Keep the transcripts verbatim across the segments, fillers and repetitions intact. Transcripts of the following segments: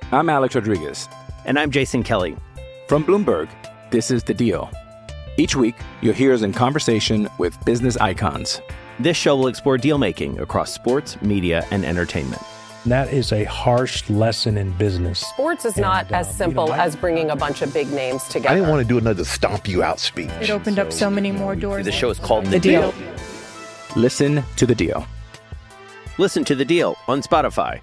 I'm Alex Rodriguez. And I'm Jason Kelly. From Bloomberg, this is The Deal. Each week, you'll hear us in conversation with business icons. This show will explore deal-making across sports, media, and entertainment. That is a harsh lesson in business. Sports is not and, uh, as simple you know, I, as bringing a bunch of big names together. I didn't want to do another stomp you out speech. It opened so, up so many more doors. The show is called The, the deal. deal. Listen to The Deal. Listen to The Deal on Spotify.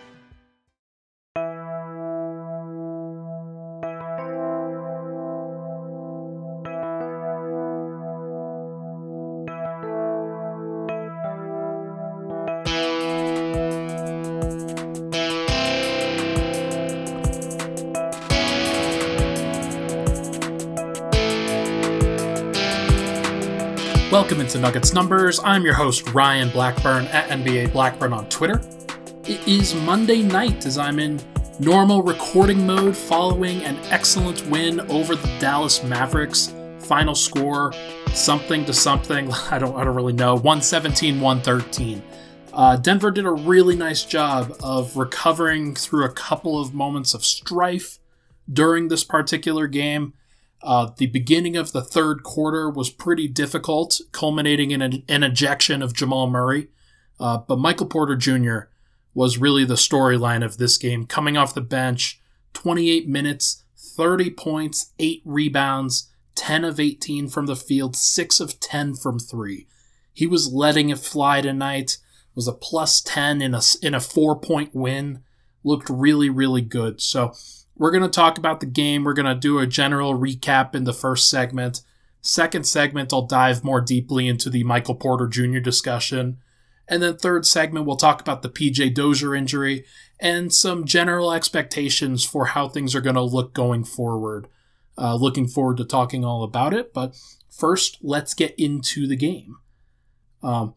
Welcome into Nuggets Numbers. I'm your host, Ryan Blackburn, at N B A Blackburn on Twitter. It is Monday night as I'm in normal recording mode following an excellent win over the Dallas Mavericks. Final score, something to something, I don't, I don't really know, one seventeen to one thirteen. Uh, Denver did a really nice job of recovering through a couple of moments of strife during this particular game. Uh, the beginning of the third quarter was pretty difficult, culminating in an, an ejection of Jamal Murray. Uh, but Michael Porter Junior was really the storyline of this game. Coming off the bench, twenty-eight minutes, thirty points, eight rebounds, ten of eighteen from the field, six of ten from three. He was letting it fly tonight. It was a plus ten in a, in a four-point win. Looked really, really good. So we're going to talk about the game. We're going to do a general recap in the first segment. Second segment, I'll dive more deeply into the Michael Porter Junior discussion. And then third segment, we'll talk about the P J Dozier injury and some general expectations for how things are going to look going forward. Uh, looking forward to talking all about it. But first, let's get into the game. Um,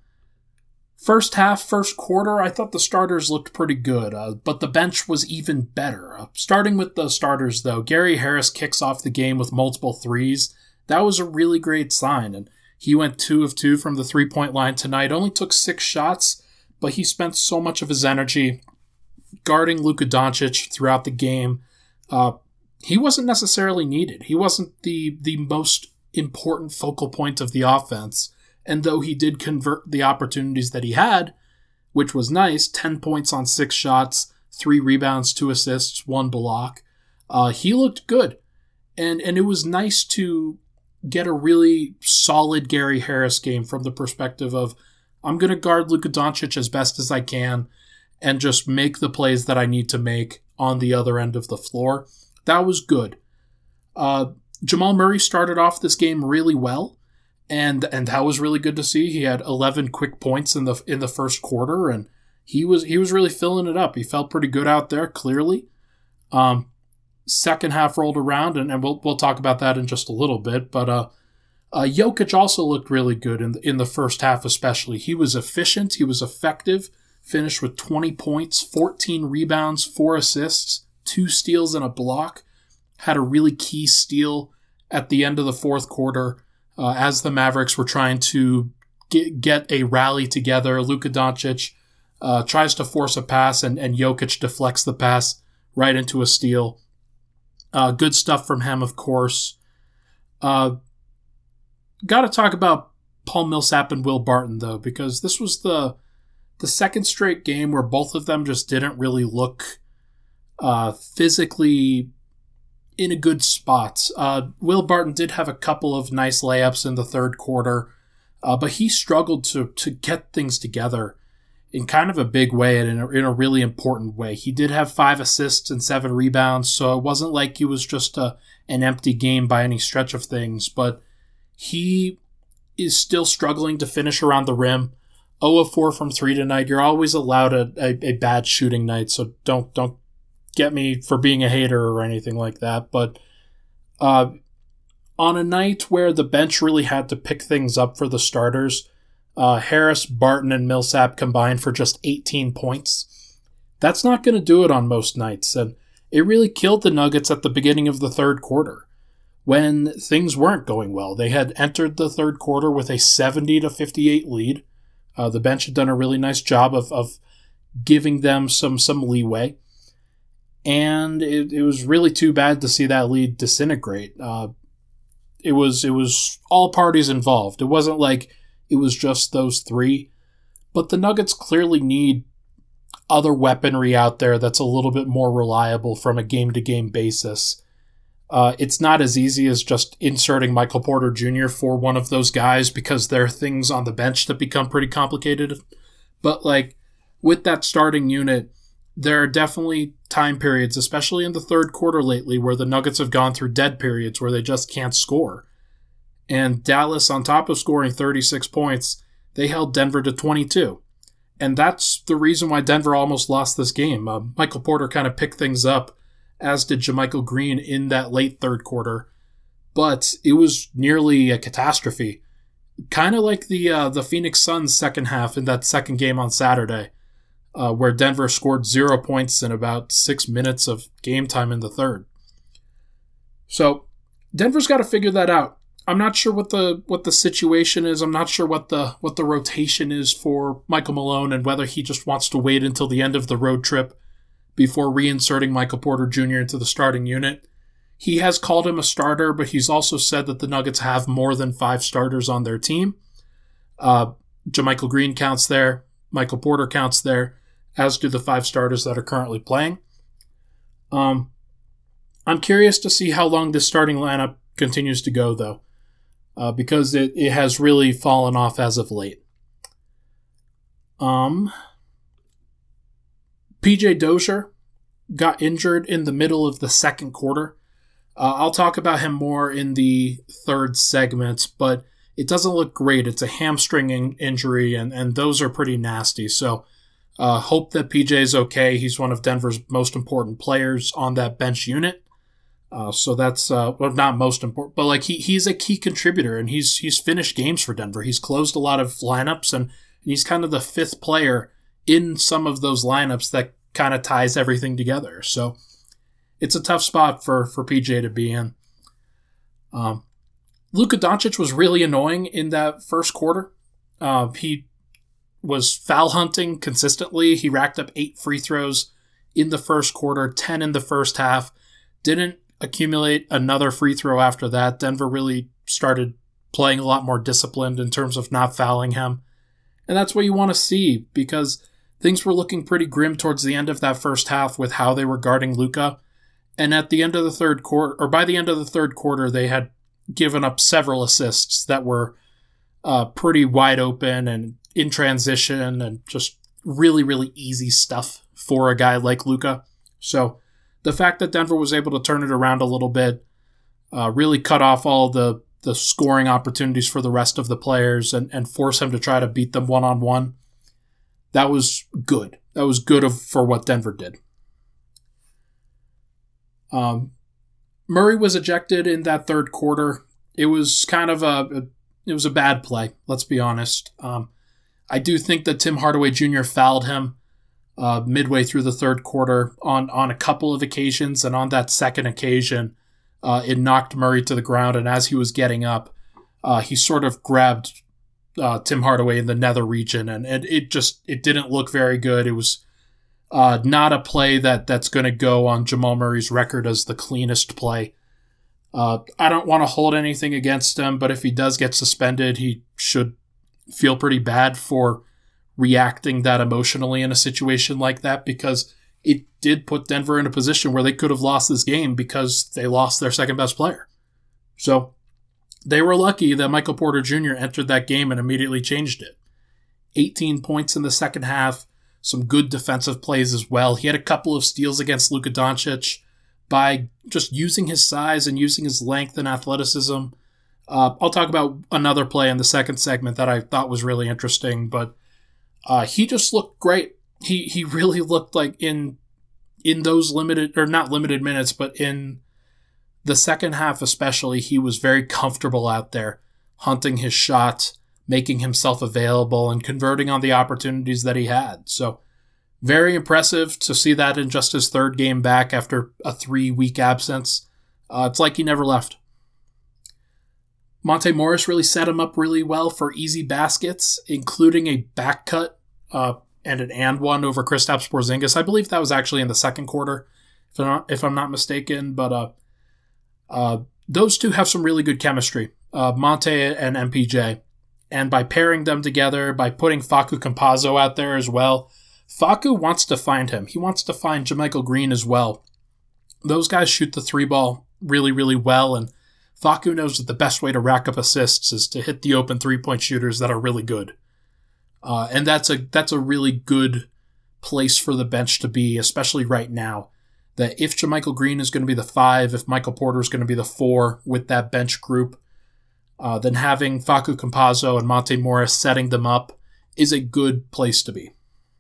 First half, first quarter, I thought the starters looked pretty good, uh, but the bench was even better. Uh, starting with the starters, though, Gary Harris kicks off the game with multiple threes. That was a really great sign, and he went two of two from the three-point line tonight. Only took six shots, but he spent so much of his energy guarding Luka Doncic throughout the game. Uh, he wasn't necessarily needed. He wasn't the, the most important focal point of the offense. And though he did convert the opportunities that he had, which was nice, ten points on six shots, three rebounds, two assists, one block, uh, he looked good. And and it was nice to get a really solid Gary Harris game from the perspective of, I'm going to guard Luka Doncic as best as I can and just make the plays that I need to make on the other end of the floor. That was good. Uh, Jamal Murray started off this game really well. And and that was really good to see. He had eleven quick points in the in the first quarter, and he was he was really filling it up. He felt pretty good out there, clearly. Um, second half rolled around, and, and we'll we'll talk about that in just a little bit. But uh, uh, Jokic also looked really good in the, in the first half, especially. He was efficient. He was effective. Finished with twenty points, fourteen rebounds, four assists, two steals, and a block. Had a really key steal at the end of the fourth quarter. Uh, as the Mavericks were trying to get, get a rally together, Luka Doncic uh, tries to force a pass, and, and Jokic deflects the pass right into a steal. Uh, good stuff from him, of course. Uh, Got to talk about Paul Millsap and Will Barton, though, because this was the the second straight game where both of them just didn't really look uh, physically in a good spot. Uh, Will Barton did have a couple of nice layups in the third quarter, uh, but he struggled to to get things together in kind of a big way and in a, in a really important way. He did have five assists and seven rebounds, so it wasn't like he was just a, an empty game by any stretch of things, but he is still struggling to finish around the rim. zero of four from three tonight. You're always allowed a, a, a bad shooting night, so don't don't get me for being a hater or anything like that. But uh, on a night where the bench really had to pick things up for the starters, uh, Harris, Barton, and Millsap combined for just eighteen points. That's not going to do it on most nights, and it really killed the Nuggets at the beginning of the third quarter when things weren't going well. They had entered the third quarter with a seventy to fifty-eight lead. Uh, the bench had done a really nice job of, of giving them some some leeway. and it, it was really too bad to see that lead disintegrate. Uh, it was it was all parties involved. It wasn't like it was just those three, but the Nuggets clearly need other weaponry out there that's a little bit more reliable from a game-to-game basis. Uh, it's not as easy as just inserting Michael Porter Junior for one of those guys because there are things on the bench that become pretty complicated. But like with that starting unit, there are definitely time periods, especially in the third quarter lately, where the Nuggets have gone through dead periods where they just can't score. And Dallas, on top of scoring thirty-six points, they held Denver to twenty-two. And that's the reason why Denver almost lost this game. Uh, Michael Porter kind of picked things up, as did JaMychal Green in that late third quarter. But it was nearly a catastrophe. Kind of like the uh, the Phoenix Suns second half in that second game on Saturday, uh, where Denver scored zero points in about six minutes of game time in the third. So Denver's got to figure that out. I'm not sure what the what the situation is. I'm not sure what the what the rotation is for Michael Malone and whether he just wants to wait until the end of the road trip before reinserting Michael Porter Junior into the starting unit. He has called him a starter, but he's also said that the Nuggets have more than five starters on their team. Uh, JaMychal Green counts there. Michael Porter counts there, as do the five starters that are currently playing. Um, I'm curious to see how long this starting lineup continues to go, though. Uh, because it, it has really fallen off as of late. Um, P J Dozier got injured in the middle of the second quarter. Uh, I'll talk about him more in the third segment, but it doesn't look great. It's a hamstring in- injury, and, and those are pretty nasty. So uh, hope that P J's okay. He's one of Denver's most important players on that bench unit. Uh, so that's uh, well, not most important, but like he he's a key contributor, and he's he's finished games for Denver. He's closed a lot of lineups, and, and he's kind of the fifth player in some of those lineups that kind of ties everything together. So it's a tough spot for for P J to be in. Um, Luka Doncic was really annoying in that first quarter. Uh, he was foul hunting consistently. He racked up eight free throws in the first quarter, ten in the first half. Didn't accumulate another free throw after that. Denver really started playing a lot more disciplined in terms of not fouling him. And that's what you want to see, because things were looking pretty grim towards the end of that first half with how they were guarding Luka. And at the end of the third quarter, or by the end of the third quarter, they had given up several assists that were uh, pretty wide open and in transition and just really, really easy stuff for a guy like Luka. So the fact that Denver was able to turn it around a little bit, uh, really cut off all the, the scoring opportunities for the rest of the players and, and force him to try to beat them one-on-one, that was good. That was good of, for what Denver did. Um, Murray was ejected in that third quarter. It was kind of a, a it was a bad play, let's be honest. Um, I do think that Tim Hardaway Junior fouled him Uh, midway through the third quarter on, on a couple of occasions, and on that second occasion, uh, it knocked Murray to the ground, and as he was getting up, uh, he sort of grabbed uh, Tim Hardaway in the nether region, and, and it just it didn't look very good. It was uh, not a play that, that's going to go on Jamal Murray's record as the cleanest play. Uh, I don't want to hold anything against him, but if he does get suspended, he should feel pretty bad for reacting that emotionally in a situation like that, because it did put Denver in a position where they could have lost this game because they lost their second best player. So they were lucky that Michael Porter Junior entered that game and immediately changed it. eighteen points in the second half, some good defensive plays as well. He had a couple of steals against Luka Doncic by just using his size and using his length and athleticism. Uh, I'll talk about another play in the second segment that I thought was really interesting, but Uh, he just looked great. He he really looked like in in those limited, or not limited minutes, but in the second half especially, he was very comfortable out there, hunting his shot, making himself available, and converting on the opportunities that he had. So very impressive to see that in just his third game back after a three-week absence. Uh, it's like he never left. Monte Morris really set him up really well for easy baskets, including a back cut uh, and an and one over Kristaps Porzingis. I believe that was actually in the second quarter, if I'm not, if I'm not mistaken. But uh, uh, those two have some really good chemistry, uh, Monte and M P J. And by pairing them together, by putting Facu Campazzo out there as well, Facu wants to find him. He wants to find JaMychal Green as well. Those guys shoot the three ball really, really well, and Facu knows that the best way to rack up assists is to hit the open three-point shooters that are really good. Uh, and that's a that's a really good place for the bench to be, especially right now. That if JaMychal Green is going to be the five, if Michael Porter is going to be the four with that bench group, uh, then having Facu Campazzo and Monte Morris setting them up is a good place to be.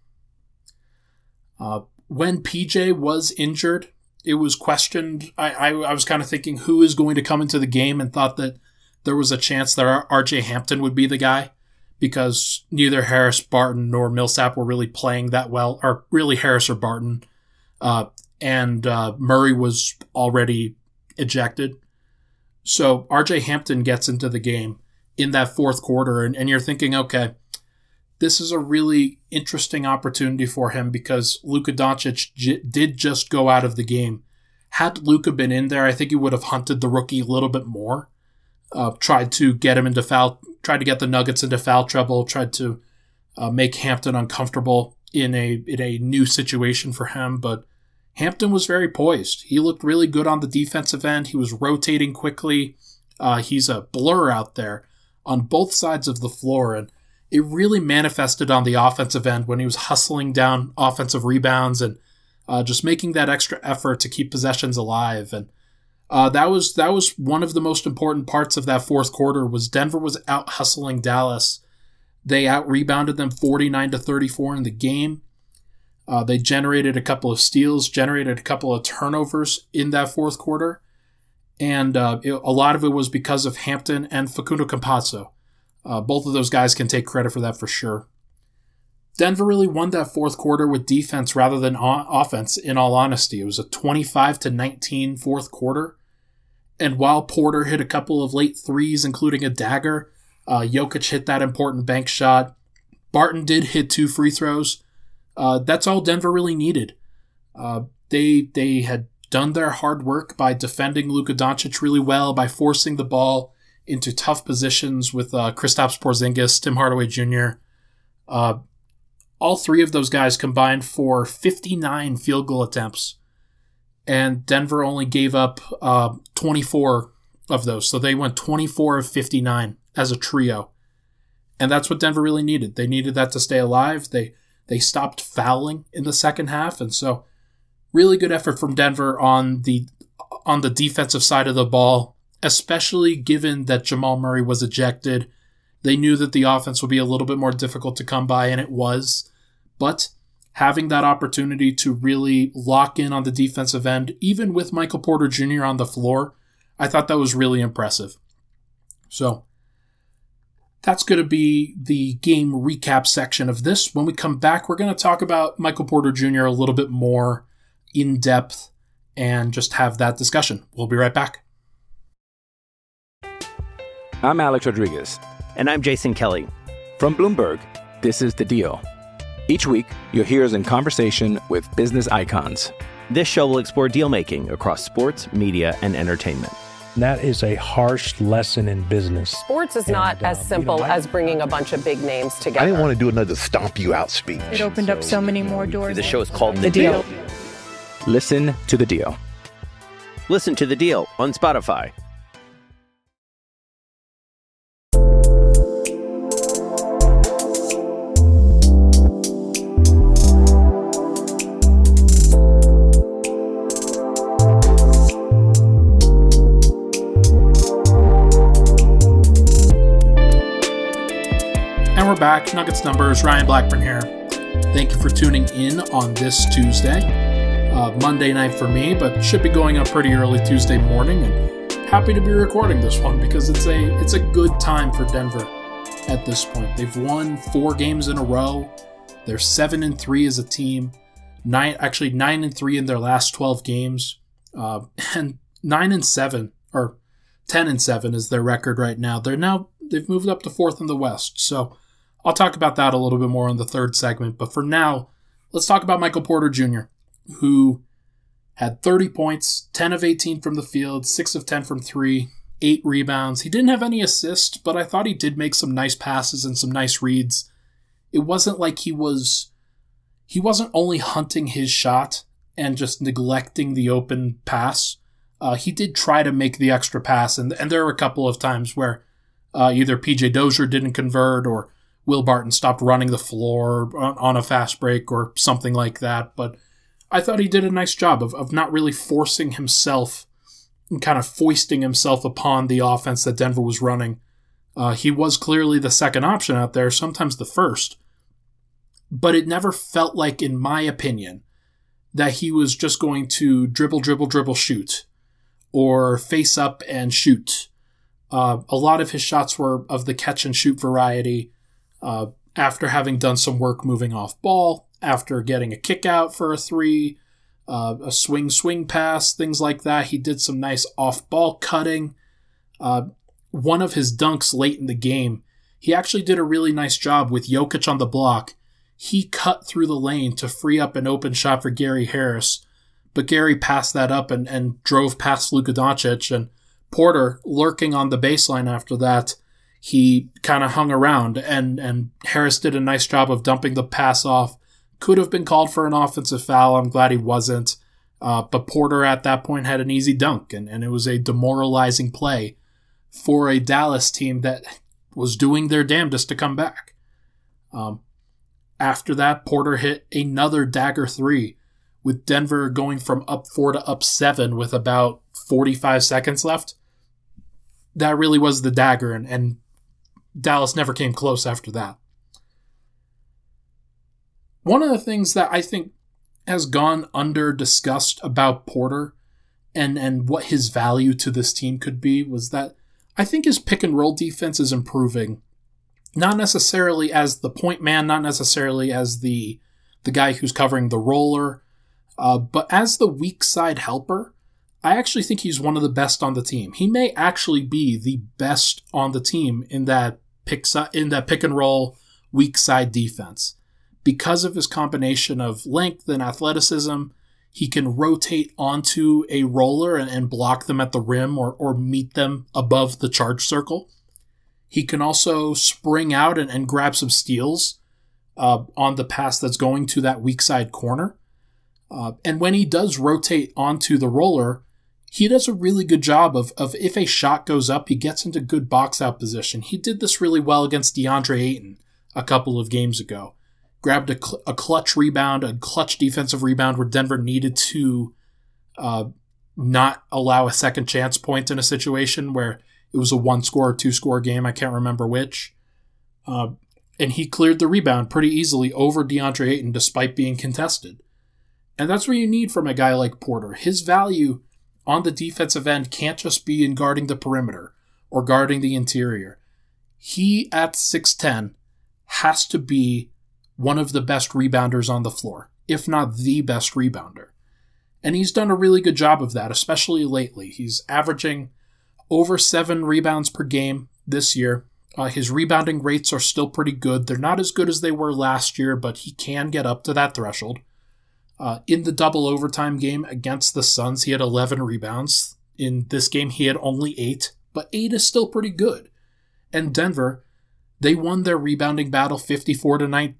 Uh, when P J was injured, it was questioned. I, I, I was kind of thinking who is going to come into the game, and thought that there was a chance that R J Hampton would be the guy, because neither Harris, Barton, nor Millsap were really playing that well, or really Harris or Barton. Uh, and uh, Murray was already ejected. So R J Hampton gets into the game in that fourth quarter, and, and you're thinking, okay, this is a really interesting opportunity for him because Luka Doncic j- did just go out of the game. Had Luka been in there, I think he would have hunted the rookie a little bit more, uh, tried to get him into foul, tried to get the Nuggets into foul trouble, tried to uh, make Hampton uncomfortable in a in a new situation for him, but Hampton was very poised. He looked really good on the defensive end. He was rotating quickly. Uh, he's a blur out there on both sides of the floor, and it really manifested on the offensive end when he was hustling down offensive rebounds and uh, just making that extra effort to keep possessions alive. And uh, that was that was one of the most important parts of that fourth quarter. Was Denver was out hustling Dallas. They out rebounded them forty-nine to thirty-four in the game. Uh, they generated a couple of steals, generated a couple of turnovers in that fourth quarter, and uh, it, a lot of it was because of Hampton and Facundo Campazzo. Uh, both of those guys can take credit for that for sure. Denver really won that fourth quarter with defense rather than o- offense, in all honesty. It was a twenty-five to nineteen fourth quarter, and while Porter hit a couple of late threes, including a dagger, uh, Jokic hit that important bank shot. Barton did hit two free throws. Uh, that's all Denver really needed. Uh, they they had done their hard work by defending Luka Doncic really well, by forcing the ball into tough positions with uh, Kristaps Porzingis, Tim Hardaway Junior Uh, all three of those guys combined for fifty-nine field goal attempts, and Denver only gave up uh, twenty-four of those. So they went twenty-four of fifty-nine as a trio, and that's what Denver really needed. They needed that to stay alive. They They stopped fouling in the second half, and so really good effort from Denver on the on the defensive side of the ball, especially given that Jamal Murray was ejected. They knew that the offense would be a little bit more difficult to come by, and it was. But having that opportunity to really lock in on the defensive end, even with Michael Porter Junior on the floor, I thought that was really impressive. So that's going to be the game recap section of this. When we come back, we're going to talk about Michael Porter Junior a little bit more in depth and just have that discussion. We'll be right back. I'm Alex Rodriguez. And I'm Jason Kelly. From Bloomberg, this is The Deal. Each week, you'll hear us in conversation with business icons. This show will explore deal-making across sports, media, and entertainment. That is a harsh lesson in business. Sports is And, not uh, as simple you know, I- as bringing a bunch of big names together. I didn't want to do another stomp you out speech. It opened up so many more doors. The show is called The, The deal. Deal. Listen to The Deal. Listen to The Deal on Spotify. And we're back. Nuggets Numbers, Ryan Blackburn here. Thank you for tuning in on this Tuesday. Uh, Monday night for me, but should be going up pretty early Tuesday morning. And happy to be recording this one because it's a it's a good time for Denver at this point. They've won four games in a row. They're seven and three as a team. Nine, actually nine and three in their last twelve games, uh, and nine and seven or ten and seven is their record right now. They're now they've moved up to fourth in the West. So I'll talk about that a little bit more in the third segment. But for now, let's talk about Michael Porter Junior, who had thirty points, ten of eighteen from the field, six of ten from three, eight rebounds. He didn't have any assists, but I thought he did make some nice passes and some nice reads. It wasn't like he was he wasn't only hunting his shot and just neglecting the open pass. Uh, he did try to make the extra pass, and, and there were a couple of times where uh, either P J Dozier didn't convert or Will Barton stopped running the floor on, on a fast break or something like that. But I thought he did a nice job of, of not really forcing himself and kind of foisting himself upon the offense that Denver was running. Uh, he was clearly the second option out there, sometimes the first. But it never felt like, in my opinion, that he was just going to dribble, dribble, dribble, shoot, or face up and shoot. Uh, a lot of his shots were of the catch and shoot variety. Uh, after having done some work moving off ball, after getting a kick out for a three, uh, a swing, swing pass, things like that. He did some nice off ball cutting. Uh, one of his dunks late in the game, he actually did a really nice job with Jokic on the block. He cut through the lane to free up an open shot for Gary Harris, but Gary passed that up and, and drove past Luka Doncic, and Porter, lurking on the baseline after that, he kind of hung around, and, and Harris did a nice job of dumping the pass off. Could have been called for an offensive foul. I'm glad he wasn't. Uh, but Porter at that point had an easy dunk, and, and it was a demoralizing play for a Dallas team that was doing their damnedest to come back. Um, after that, Porter hit another dagger three, with Denver going from up four to up seven with about forty-five seconds left. That really was the dagger, and, and Dallas never came close after that. One of the things that I think has gone under discussed about Porter and, and what his value to this team could be was that I think his pick and roll defense is improving. Not necessarily as the point man, not necessarily as the the guy who's covering the roller, uh, but as the weak side helper. I actually think he's one of the best on the team. He may actually be the best on the team in that pick in that pick and roll weak side defense. Because of his combination of length and athleticism, he can rotate onto a roller and, and block them at the rim or, or meet them above the charge circle. He can also spring out and, and grab some steals uh, on the pass that's going to that weak side corner. Uh, and when he does rotate onto the roller, he does a really good job of, of if a shot goes up, he gets into good box out position. He did this really well against DeAndre Ayton a couple of games ago. Grabbed a, cl- a clutch rebound, a clutch defensive rebound where Denver needed to uh, not allow a second chance point in a situation where it was a one-score or two-score game. I can't remember which. Uh, and he cleared the rebound pretty easily over DeAndre Ayton despite being contested. And that's what you need from a guy like Porter. His value on the defensive end can't just be in guarding the perimeter or guarding the interior. He, at six ten, has to be one of the best rebounders on the floor, if not the best rebounder. And he's done a really good job of that, especially lately. He's averaging over seven rebounds per game this year. Uh, his rebounding rates are still pretty good. They're not as good as they were last year, but he can get up to that threshold. Uh, in the double overtime game against the Suns, he had eleven rebounds. In this game, he had only eight, but eight is still pretty good. And Denver, they won their rebounding battle fifty-four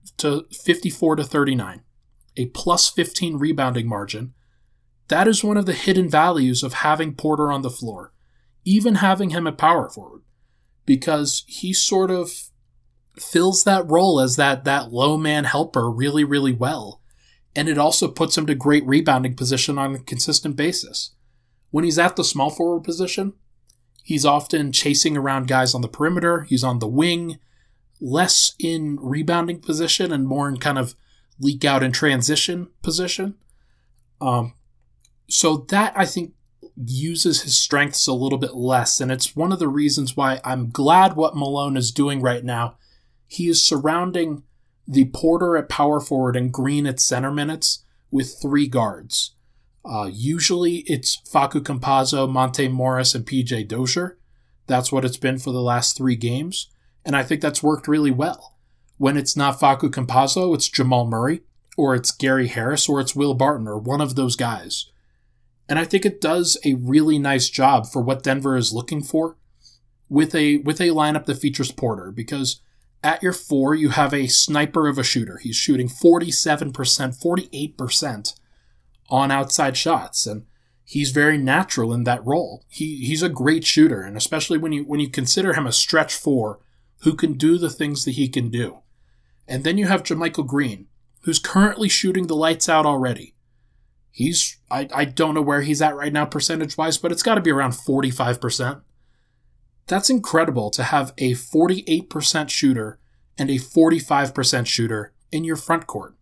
to thirty-nine, a plus fifteen rebounding margin. That is one of the hidden values of having Porter on the floor, even having him at power forward, because he sort of fills that role as that, that low man helper really, really well. And it also puts him to great rebounding position on a consistent basis. When he's at the small forward position, he's often chasing around guys on the perimeter. He's on the wing, less in rebounding position and more in kind of leak out and transition position. Um, so that, I think, uses his strengths a little bit less. And it's one of the reasons why I'm glad what Malone is doing right now. He is surrounding the Porter at power forward and Green at center minutes with three guards. Uh, usually it's Facu Campazzo, Monte Morris, and P J Dozier. That's what it's been for the last three games. And I think that's worked really well. When it's not Facu Campazzo, it's Jamal Murray, or it's Gary Harris, or it's Will Barton, or one of those guys. And I think it does a really nice job for what Denver is looking for with a with a lineup that features Porter, because at your four, you have a sniper of a shooter. He's shooting forty-seven percent, forty-eight percent on outside shots, and he's very natural in that role. He he's a great shooter, and especially when you when you consider him a stretch four who can do the things that he can do. And then you have JaMychal Green, who's currently shooting the lights out already. He's, I, I don't know where he's at right now percentage-wise, but it's got to be around forty-five percent. That's incredible to have a forty-eight percent shooter and a forty-five percent shooter in your front court.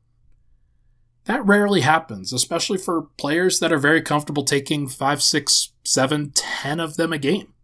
That rarely happens, especially for players that are very comfortable taking five, six, seven, ten of them a game.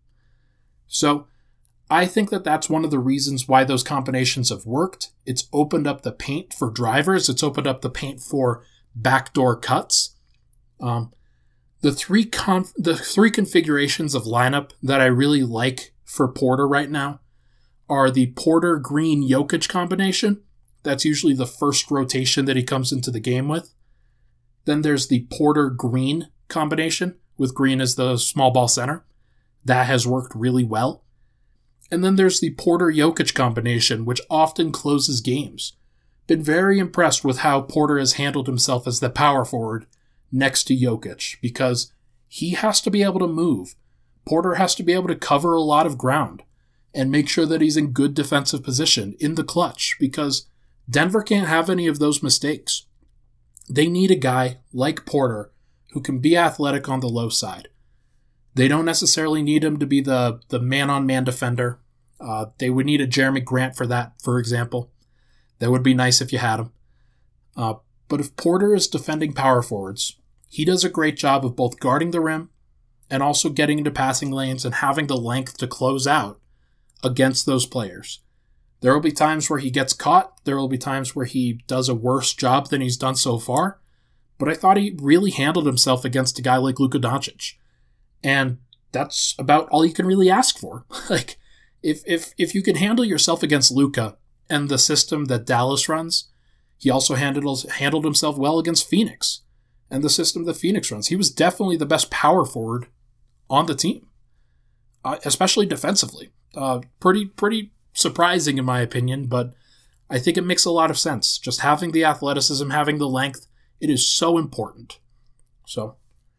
So I think that that's one of the reasons why those combinations have worked. It's opened up the paint for drivers. It's opened up the paint for backdoor cuts. Um, the three conf- the three configurations of lineup that I really like for Porter right now are the Porter-Green-Jokic combination. That's usually the first rotation that he comes into the game with. Then there's the Porter-Green combination, with Green as the small ball center. That has worked really well. And then there's the Porter-Jokic combination, which often closes games. Been very impressed with how Porter has handled himself as the power forward next to Jokic, because he has to be able to move. Porter has to be able to cover a lot of ground and make sure that he's in good defensive position in the clutch, because Denver can't have any of those mistakes. They need a guy like Porter who can be athletic on the low side. They don't necessarily need him to be the, the man-on-man defender. Uh, they would need a Jeremy Grant for that, for example. That would be nice if you had him. Uh, but if Porter is defending power forwards, he does a great job of both guarding the rim and also getting into passing lanes and having the length to close out against those players. There will be times where he gets caught. There will be times where he does a worse job than he's done so far. But I thought he really handled himself against a guy like Luka Doncic. And that's about all you can really ask for. Like, if if if you can handle yourself against Luka and the system that Dallas runs, he also handled handled himself well against Phoenix and the system that Phoenix runs. He was definitely the best power forward on the team, uh, especially defensively. Uh, pretty pretty surprising in my opinion, but I think it makes a lot of sense. Just having the athleticism, having the length, it is so important. So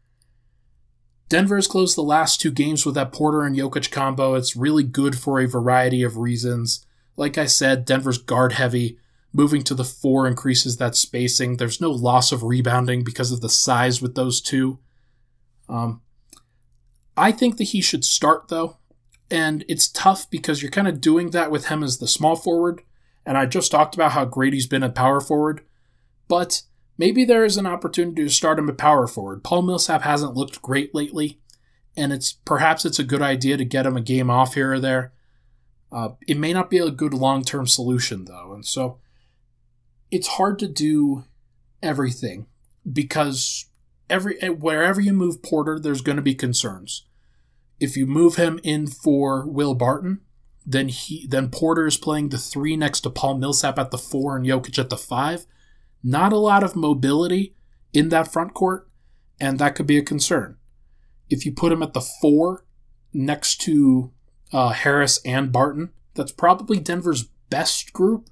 Denver has closed the last two games with that Porter and Jokic combo. It's really good for a variety of reasons. Like I said, Denver's guard heavy. Moving to the four increases that spacing. There's no loss of rebounding because of the size with those two. Um, I think that he should start, though. And it's tough because you're kind of doing that with him as the small forward. And I just talked about how great he's been at power forward. But maybe there is an opportunity to start him at power forward. Paul Millsap hasn't looked great lately, and it's perhaps it's a good idea to get him a game off here or there. Uh, it may not be a good long-term solution, though, and so it's hard to do everything because every wherever you move Porter, there's going to be concerns. If you move him in for Will Barton, then he then Porter is playing the three next to Paul Millsap at the four and Jokic at the five. Not a lot of mobility in that front court, and that could be a concern. If you put him at the four next to uh, Harris and Barton, that's probably Denver's best group.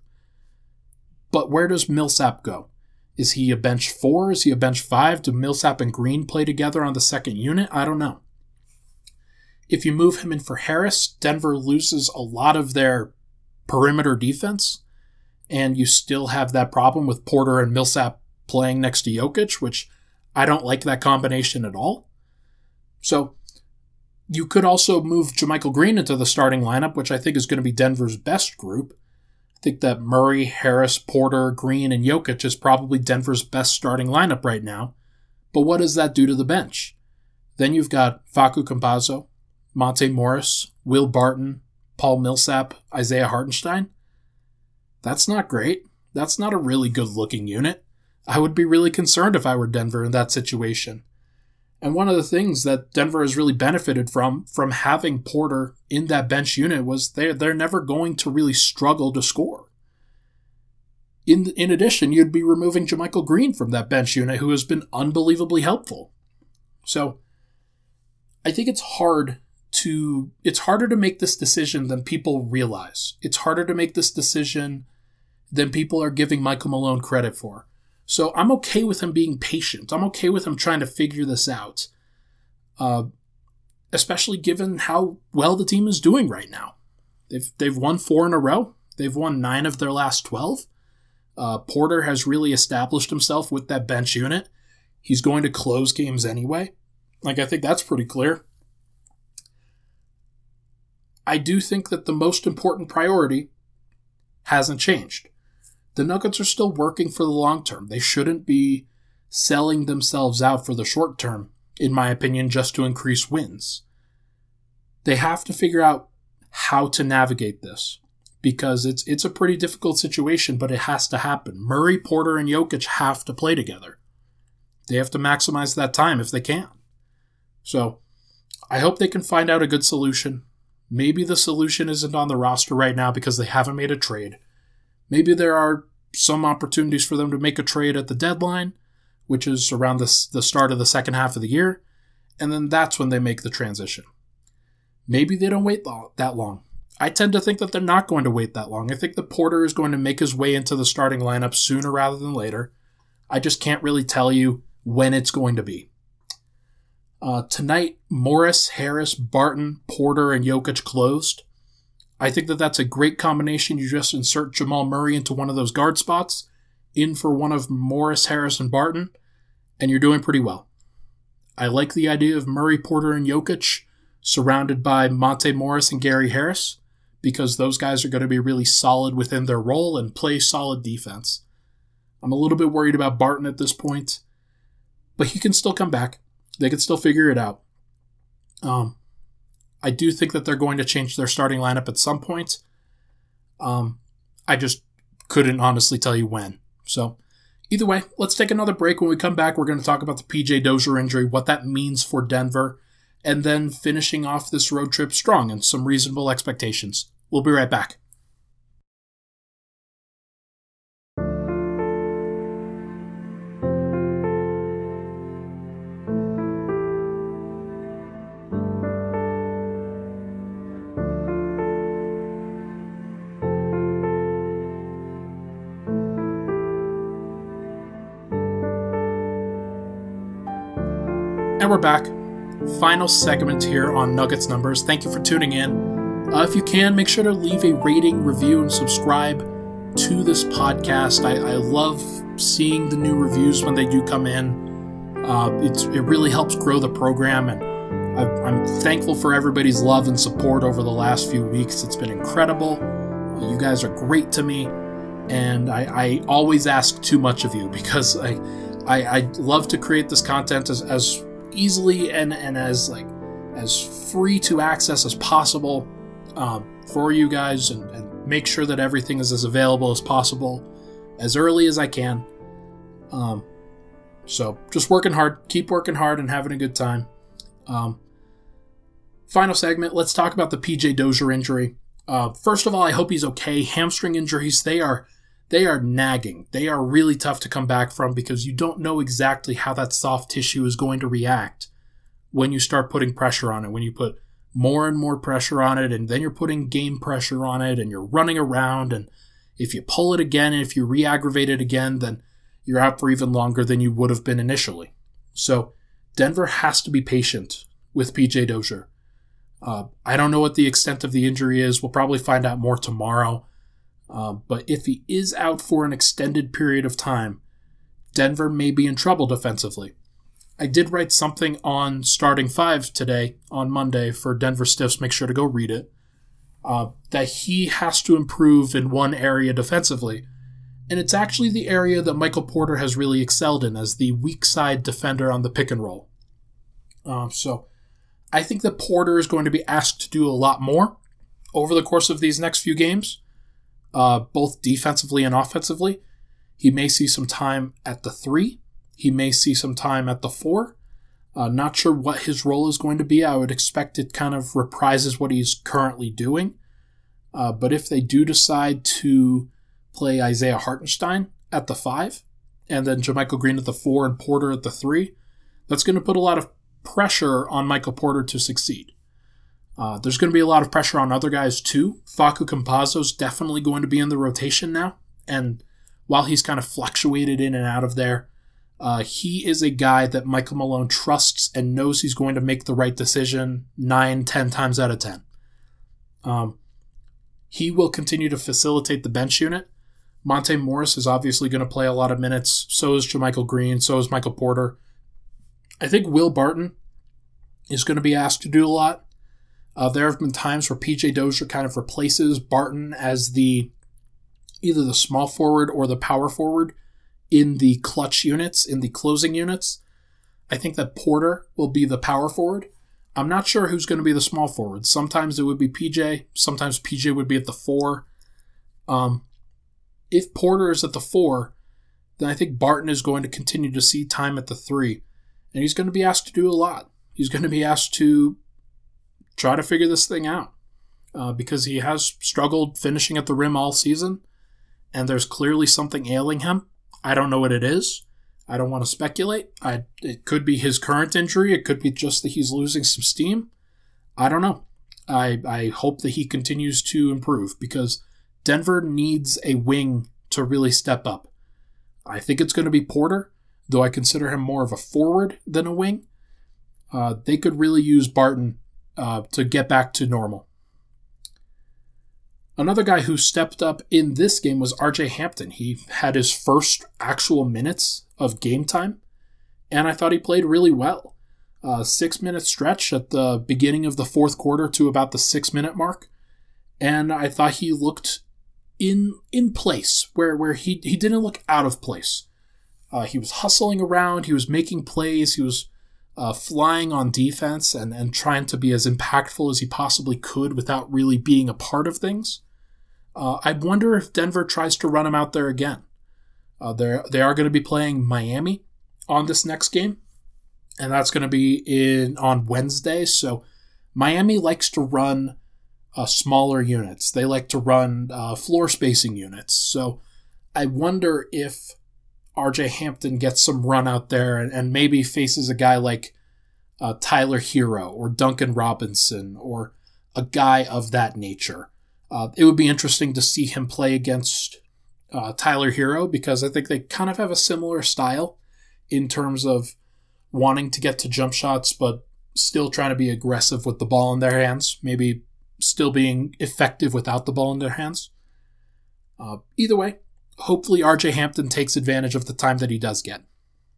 But where does Millsap go? Is he a bench four? Is he a bench five? Do Millsap and Green play together on the second unit? I don't know. If you move him in for Harris, Denver loses a lot of their perimeter defense. And you still have that problem with Porter and Millsap playing next to Jokic, which I don't like that combination at all. So you could also move JaMychal Green into the starting lineup, which I think is going to be Denver's best group. I think that Murray, Harris, Porter, Green, and Jokic is probably Denver's best starting lineup right now. But what does that do to the bench? Then you've got Facu Campazzo, Monte Morris, Will Barton, Paul Millsap, Isaiah Hartenstein. That's not great. That's not a really good-looking unit. I would be really concerned if I were Denver in that situation. And one of the things that Denver has really benefited from, from having Porter in that bench unit, was they're, they're never going to really struggle to score. In, in addition, you'd be removing JaMychal Green from that bench unit, who has been unbelievably helpful. So I think it's hard to, it's harder to make this decision than people realize. It's harder to make this decision than people are giving Michael Malone credit for. So I'm okay with him being patient. I'm okay with him trying to figure this out. Uh, especially given how well the team is doing right now. They've they've won four in a row. They've won nine of their last twelve. Uh, Porter has really established himself with that bench unit. He's going to close games anyway. Like, I think that's pretty clear. I do think that the most important priority hasn't changed. The Nuggets are still working for the long term. They shouldn't be selling themselves out for the short term, in my opinion, just to increase wins. They have to figure out how to navigate this, because it's it's a pretty difficult situation, but it has to happen. Murray, Porter, and Jokic have to play together. They have to maximize that time if they can. So I hope they can find out a good solution. Maybe the solution isn't on the roster right now because they haven't made a trade. Maybe there are some opportunities for them to make a trade at the deadline, which is around the, the start of the second half of the year, and then that's when they make the transition. Maybe they don't wait that long. I tend to think that they're not going to wait that long. I think that Porter is going to make his way into the starting lineup sooner rather than later. I just can't really tell you when it's going to be. Uh, tonight, Morris, Harris, Barton, Porter, and Jokic closed. I think that that's a great combination. You just insert Jamal Murray into one of those guard spots, in for one of Morris, Harris, and Barton, and you're doing pretty well. I like the idea of Murray, Porter, and Jokic surrounded by Monte Morris and Gary Harris, because those guys are going to be really solid within their role and play solid defense. I'm a little bit worried about Barton at this point, but he can still come back. They can still figure it out. Um, I do think that they're going to change their starting lineup at some point. Um, I just couldn't honestly tell you when. So either way, let's take another break. When we come back, we're going to talk about the P J Dozier injury, what that means for Denver, and then finishing off this road trip strong and some reasonable expectations. We'll be right back. And we're back. Final segment here on Nuggets Numbers. Thank you for tuning in. Uh, if you can, make sure to leave a rating, review, and subscribe to this podcast. I, I love seeing the new reviews when they do come in. Uh, it's, it really helps grow the program, and I, I'm thankful for everybody's love and support over the last few weeks. It's been incredible. You guys are great to me, and I, I always ask too much of you because I, I, I love to create this content as, as easily and, and as like as free to access as possible um, for you guys, and, and make sure that everything is as available as possible as early as I can. Um, so just working hard, keep working hard and having a good time. Um, final segment, let's talk about the P J Dozier injury. Uh, first of all, I hope he's okay. Hamstring injuries, they are They are nagging. They are really tough to come back from because you don't know exactly how that soft tissue is going to react when you start putting pressure on it, when you put more and more pressure on it, and then you're putting game pressure on it, and you're running around, and if you pull it again, and if you re-aggravate it again, then you're out for even longer than you would have been initially. So Denver has to be patient with P J Dozier. Uh, I don't know what the extent of the injury is. We'll probably find out more tomorrow. Uh, but if he is out for an extended period of time, Denver may be in trouble defensively. I did write something on Starting Five today, on Monday, for Denver Stiffs. Make sure to go read it. Uh, that he has to improve in one area defensively. And it's actually the area that Michael Porter has really excelled in as the weak side defender on the pick and roll. Uh, so I think that Porter is going to be asked to do a lot more over the course of these next few games. Uh, both defensively and offensively. He may see some time at the three. He may see some time at the four. Uh, not sure what his role is going to be. I would expect it kind of reprises what he's currently doing. Uh, but if they do decide to play Isaiah Hartenstein at the five, and then JaMychal Green at the four and Porter at the three, that's going to put a lot of pressure on Michael Porter to succeed. Uh, there's going to be a lot of pressure on other guys too. Facu Campazzo's definitely going to be in the rotation now, and while he's kind of fluctuated in and out of there, uh, he is a guy that Michael Malone trusts and knows he's going to make the right decision nine, ten times out of ten. Um, he will continue to facilitate the bench unit. Monte Morris is obviously going to play a lot of minutes. So is JaMychal Green. So is Michael Porter. I think Will Barton is going to be asked to do a lot. Uh, there have been times where P J Dozier kind of replaces Barton as the either the small forward or the power forward in the clutch units, in the closing units. I think that Porter will be the power forward. I'm not sure who's going to be the small forward. Sometimes it would be P J. Sometimes P J would be at the four. Um, if Porter is at the four, then I think Barton is going to continue to see time at the three. And he's going to be asked to do a lot. He's going to be asked to try to figure this thing out. Uh, because he has struggled finishing at the rim all season. And there's clearly something ailing him. I don't know what it is. I don't want to speculate. I, it could be his current injury. It could be just that he's losing some steam. I don't know. I, I hope that he continues to improve because Denver needs a wing to really step up. I think it's going to be Porter, though I consider him more of a forward than a wing. Uh, they could really use Barton uh, to get back to normal. Another guy who stepped up in this game was R J Hampton. He had his first actual minutes of game time, and I thought he played really well. A six-minute stretch at the beginning of the fourth quarter to about the six-minute mark, and I thought he looked in in place, where, where he, he didn't look out of place. Uh, he was hustling around, he was making plays, he was uh, flying on defense and, and trying to be as impactful as he possibly could without really being a part of things. Uh, I wonder if Denver tries to run him out there again. Uh, they they are going to be playing Miami on this next game, and that's going to be in on Wednesday. So Miami likes to run uh, smaller units. They like to run uh, floor spacing units. So I wonder if R J Hampton gets some run out there and, and maybe faces a guy like uh, Tyler Hero or Duncan Robinson or a guy of that nature. Uh, it would be interesting to see him play against uh, Tyler Hero because I think they kind of have a similar style in terms of wanting to get to jump shots, but still trying to be aggressive with the ball in their hands, maybe still being effective without the ball in their hands. Uh, either way, hopefully R J Hampton takes advantage of the time that he does get.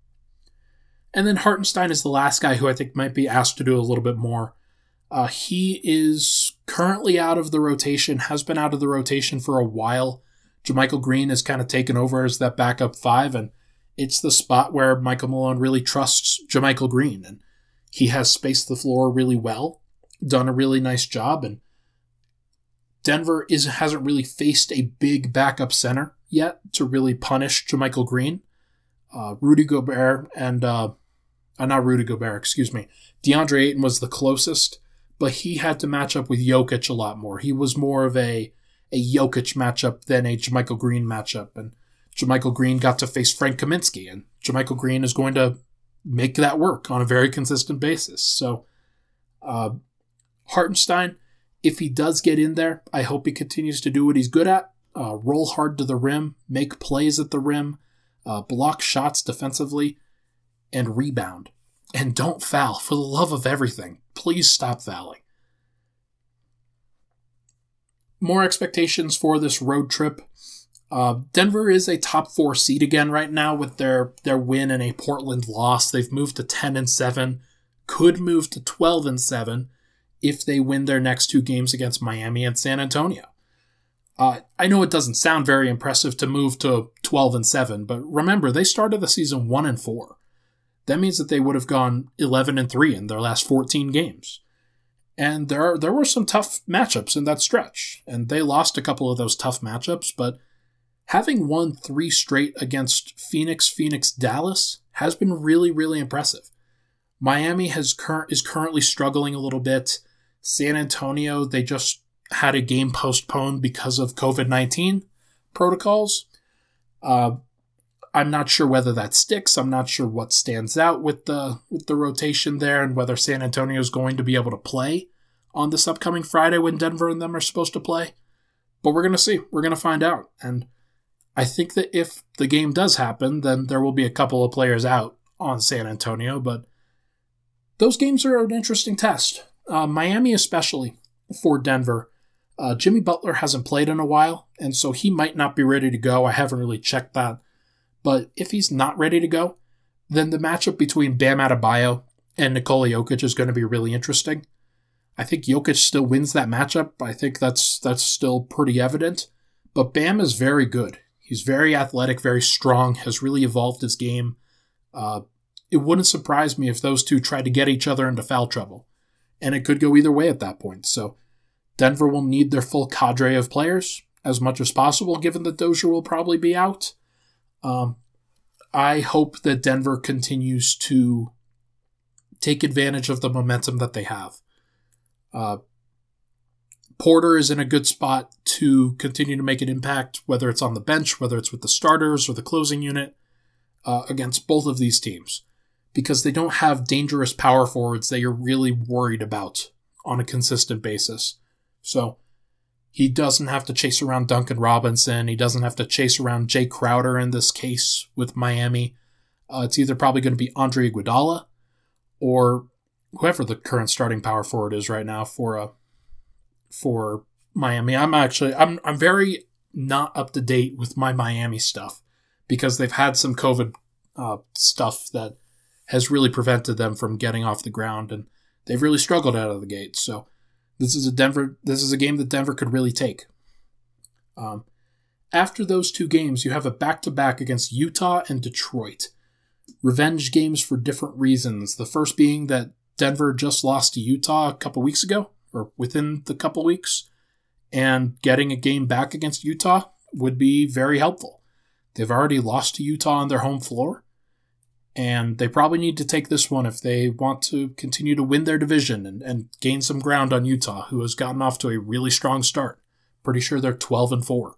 And then Hartenstein is the last guy who I think might be asked to do a little bit more. Uh, he is currently out of the rotation, has been out of the rotation for a while. JaMychal Green has kind of taken over as that backup five, and it's the spot where Michael Malone really trusts JaMychal Green, and he has spaced the floor really well, done a really nice job, and Denver is hasn't really faced a big backup center yet to really punish JaMychal Green. Uh, Rudy Gobert and, uh, uh, not Rudy Gobert, excuse me, DeAndre Ayton was the closest, but he had to match up with Jokic a lot more. He was more of a, a Jokic matchup than a JaMychal Green matchup. And JaMychal Green got to face Frank Kaminsky, and JaMychal Green is going to make that work on a very consistent basis. So uh, Hartenstein, if he does get in there, I hope he continues to do what he's good at. Uh, roll hard to the rim, make plays at the rim, uh, block shots defensively, and rebound. And don't foul. For the love of everything, please stop fouling. More expectations for this road trip. Uh, Denver is a top four seed again right now with their, their win and a Portland loss. They've moved to ten and seven, could move to twelve and seven if they win their next two games against Miami and San Antonio. Uh, I know it doesn't sound very impressive to move to twelve and seven, but remember, they started the season one and four. That means that they would have gone eleven and three in their last fourteen games. And there are, there were some tough matchups in that stretch, and they lost a couple of those tough matchups, but having won three straight against Phoenix, Phoenix, Dallas has been really, really impressive. Miami has cur- is currently struggling a little bit. San Antonio, they just had a game postponed because of covid nineteen protocols. Uh, I'm not sure whether that sticks. I'm not sure what stands out with the with the rotation there and whether San Antonio is going to be able to play on this upcoming Friday when Denver and them are supposed to play. But we're going to see. We're going to find out. And I think that if the game does happen, then there will be a couple of players out on San Antonio. But those games are an interesting test. Uh, Miami especially for Denver. Uh, Jimmy Butler hasn't played in a while, and so he might not be ready to go. I haven't really checked that. But if he's not ready to go, then the matchup between Bam Adebayo and Nikola Jokic is going to be really interesting. I think Jokic still wins that matchup. I think that's that's still pretty evident. But Bam is very good. He's very athletic, very strong, has really evolved his game. Uh, it wouldn't surprise me if those two tried to get each other into foul trouble. And it could go either way at that point. So Denver will need their full cadre of players as much as possible, given that Dozier will probably be out. Um, I hope that Denver continues to take advantage of the momentum that they have. Uh, Porter is in a good spot to continue to make an impact, whether it's on the bench, whether it's with the starters or the closing unit, uh, against both of these teams, because they don't have dangerous power forwards that you're really worried about on a consistent basis. So he doesn't have to chase around Duncan Robinson. He doesn't have to chase around Jay Crowder in this case with Miami. Uh, it's either probably going to be Andre Iguodala or whoever the current starting power forward is right now for uh, for Miami. I'm actually I'm I'm very not up to date with my Miami stuff because they've had some COVID uh, stuff that has really prevented them from getting off the ground, and they've really struggled out of the gate. So this is a Denver. This is a game that Denver could really take. Um, after those two games, you have a back-to-back against Utah and Detroit. Revenge games for different reasons. The first being that Denver just lost to Utah a couple weeks ago, or within the couple weeks, and getting a game back against Utah would be very helpful. They've already lost to Utah on their home floor, and they probably need to take this one if they want to continue to win their division and, and gain some ground on Utah, who has gotten off to a really strong start. Pretty sure they're twelve and four.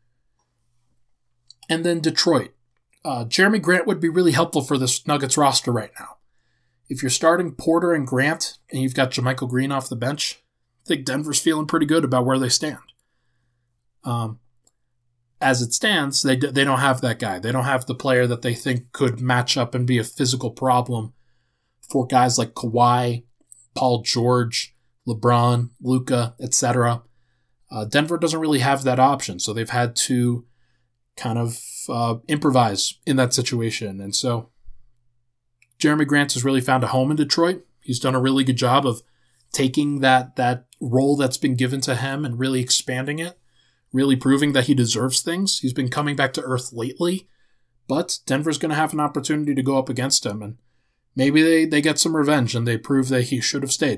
And then Detroit. Uh, Jeremy Grant would be really helpful for this Nuggets roster right now. If you're starting Porter and Grant and you've got JaMychal Green off the bench, I think Denver's feeling pretty good about where they stand. Um, as it stands, they they don't have that guy. They don't have the player that they think could match up and be a physical problem for guys like Kawhi, Paul George, LeBron, Luka, et cetera. Uh, Denver doesn't really have that option, so they've had to kind of uh, improvise in that situation. And so Jeremy Grant has really found a home in Detroit. He's done a really good job of taking that that role that's been given to him and really expanding it, really proving that he deserves things. He's been coming back to earth lately, but Denver's going to have an opportunity to go up against him, and maybe they, they get some revenge and they prove that he should have stayed.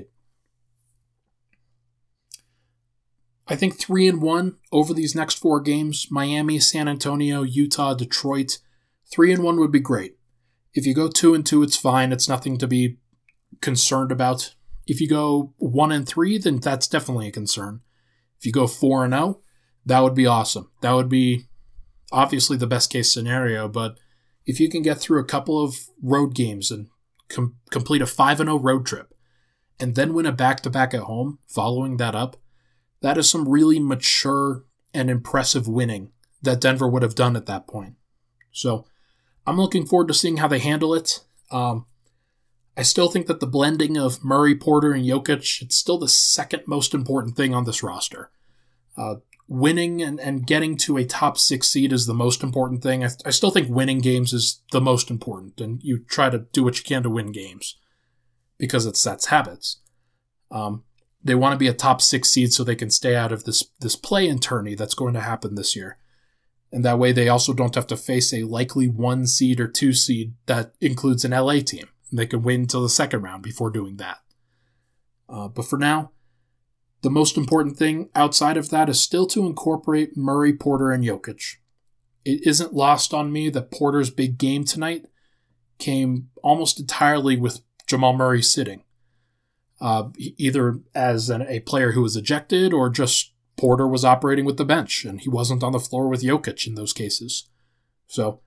I think three and one over these next four games, Miami, San Antonio, Utah, Detroit. Three and one would be great. If you go two and two, it's fine. It's nothing to be concerned about. If you go one and three, then that's definitely a concern. If you go four and zero, that would be awesome. That would be obviously the best case scenario. But if you can get through a couple of road games and com- complete a five and zero road trip, and then win a back to back at home, following that up, that is some really mature and impressive winning that Denver would have done at that point. So I'm looking forward to seeing how they handle it. Um, I still think that the blending of Murray, Porter, and Jokic, it's still the second most important thing on this roster. Uh, winning and, and getting to a top six seed is the most important thing. I, I still think winning games is the most important, and you try to do what you can to win games because it sets habits. Um, they want to be a top six seed so they can stay out of this, this play-in tourney that's going to happen this year. And that way they also don't have to face a likely one seed or two seed that includes an L A team. And they can wait until the second round before doing that. Uh, but for now, the most important thing outside of that is still to incorporate Murray, Porter, and Jokic. It isn't lost on me that Porter's big game tonight came almost entirely with Jamal Murray sitting. Uh, either as an, a player who was ejected or just Porter was operating with the bench and he wasn't on the floor with Jokic in those cases. So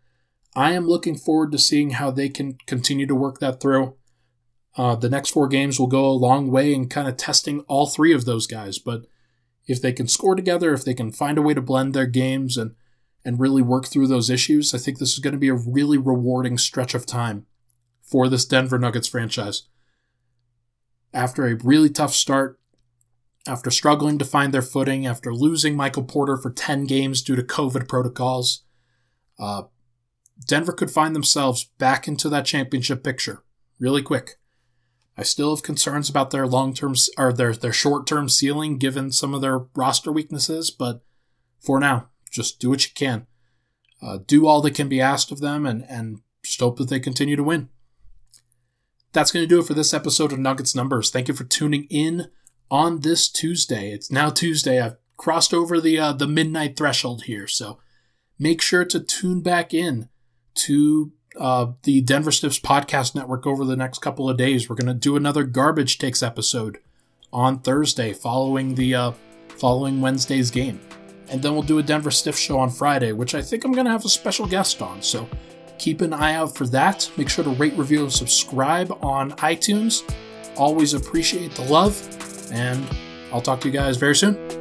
I am looking forward to seeing how they can continue to work that through. Uh, the next four games will go a long way in kind of testing all three of those guys. But if they can score together, if they can find a way to blend their games and, and really work through those issues, I think this is going to be a really rewarding stretch of time for this Denver Nuggets franchise. After a really tough start, after struggling to find their footing, after losing Michael Porter for ten games due to COVID protocols, uh, Denver could find themselves back into that championship picture really quick. I still have concerns about their long-term or their, their short-term ceiling given some of their roster weaknesses, but for now, just do what you can. Uh, do all that can be asked of them and, and just hope that they continue to win. That's going to do it for this episode of Nuggets Numbers. Thank you for tuning in on this Tuesday. It's now Tuesday. I've crossed over the uh, the midnight threshold here, so make sure to tune back in to uh, the Denver Stiffs podcast network over the next couple of days. We're going to do another Garbage Takes episode on Thursday following the uh, following Wednesday's game. And then we'll do a Denver Stiffs show on Friday, which I think I'm going to have a special guest on. So keep an eye out for that. Make sure to rate, review, and subscribe on iTunes. Always appreciate the love. And I'll talk to you guys very soon.